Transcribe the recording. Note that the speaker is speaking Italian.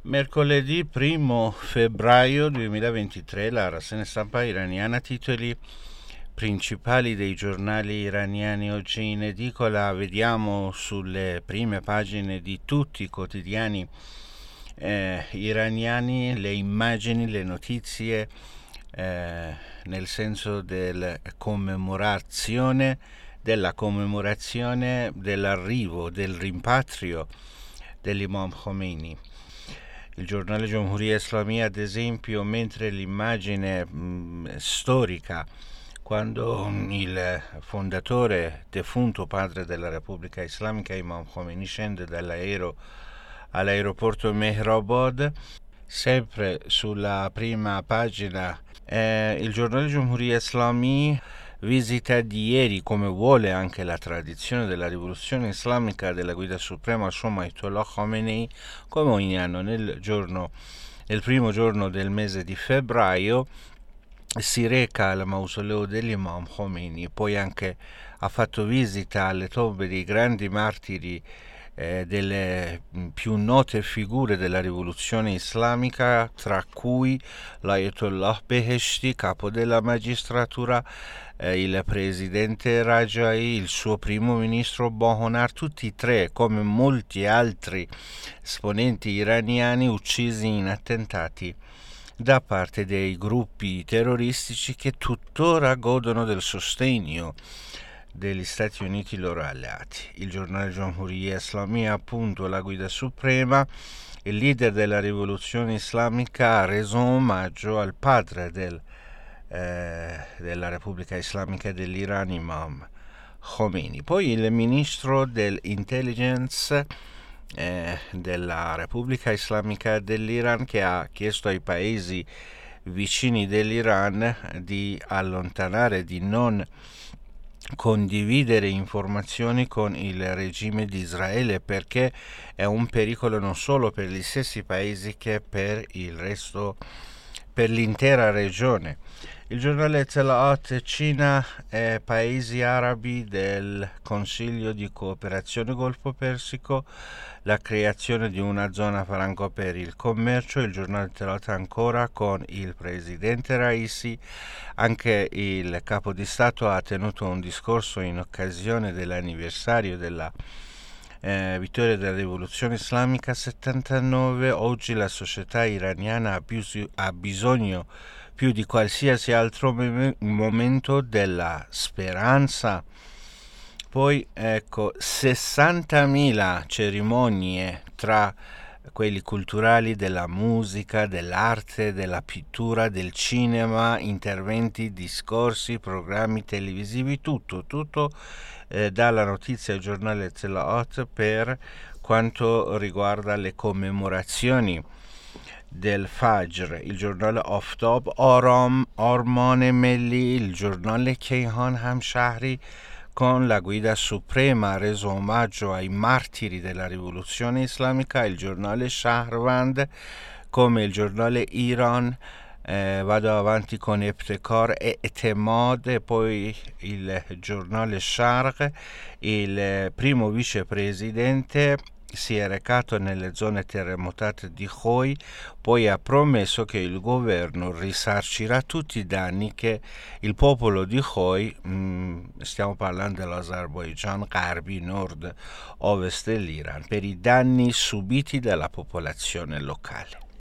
Mercoledì 1 febbraio 2023 la rassegna stampa iraniana titoli principali dei giornali iraniani oggi in edicola. Vediamo sulle prime pagine di tutti i quotidiani iraniani le immagini, le notizie nel senso della commemorazione dell'arrivo, del rimpatrio dell'Imam Khomeini. Il giornale Giomhuriya Islamia, ad esempio, mentre l'immagine storica, quando il fondatore, defunto padre della Repubblica Islamica, Imam Khomeini, scende all'aeroporto Mehrabad, sempre sulla prima pagina, il giornale Giomhuriya Islamia visita di ieri, come vuole anche la tradizione della rivoluzione islamica della guida suprema Shoma Ayatollah Khamenei, come ogni anno nel primo giorno del mese di febbraio si reca al mausoleo dell'Imam Khomeini. Poi anche ha fatto visita alle tombe dei grandi martiri, delle più note figure della rivoluzione islamica, tra cui l'Ayatollah Beheshti, capo della magistratura, il presidente Rajai, il suo primo ministro Bohonar, tutti e tre, come molti altri esponenti iraniani, uccisi in attentati da parte dei gruppi terroristici che tuttora godono del sostegno degli Stati Uniti loro alleati. Il giornale Giomhuriya Islamia, appunto, la guida suprema, il leader della rivoluzione islamica, ha reso omaggio al padre della Repubblica Islamica dell'Iran, Imam Khomeini. Poi il ministro dell'intelligence della Repubblica Islamica dell'Iran, che ha chiesto ai paesi vicini dell'Iran di allontanare, di non condividere informazioni con il regime di Israele, perché è un pericolo non solo per gli stessi paesi che per il resto, per l'intera regione. Il giornale Telaat, Cina e paesi arabi del Consiglio di cooperazione Golfo Persico, la creazione di una zona franca per il commercio. Il giornale Telaat ancora con il presidente Raisi. Anche il capo di Stato ha tenuto un discorso in occasione dell'anniversario della vittoria della rivoluzione islamica 79. Oggi la società iraniana ha bisogno più di qualsiasi altro momento della speranza. Poi ecco, 60.000 cerimonie, tra quelli culturali, della musica, dell'arte, della pittura, del cinema, interventi, discorsi, programmi televisivi, tutto dalla notizia al giornale Telaat per quanto riguarda le commemorazioni del Fajr. Il giornale Aftab, Orman Melli, il giornale Kayhan Hamshahri, con la guida suprema, ha reso omaggio ai martiri della rivoluzione islamica. Il giornale Shahravand, come il giornale Iran, vado avanti con Ebtekar e Etemad. E poi il giornale Sharq, il primo vicepresidente, si è recato nelle zone terremotate di Khoi, poi ha promesso che il governo risarcirà tutti i danni che il popolo di Khoi, stiamo parlando dell'Azerbaigian Gharbi, nord-ovest dell'Iran, per i danni subiti dalla popolazione locale.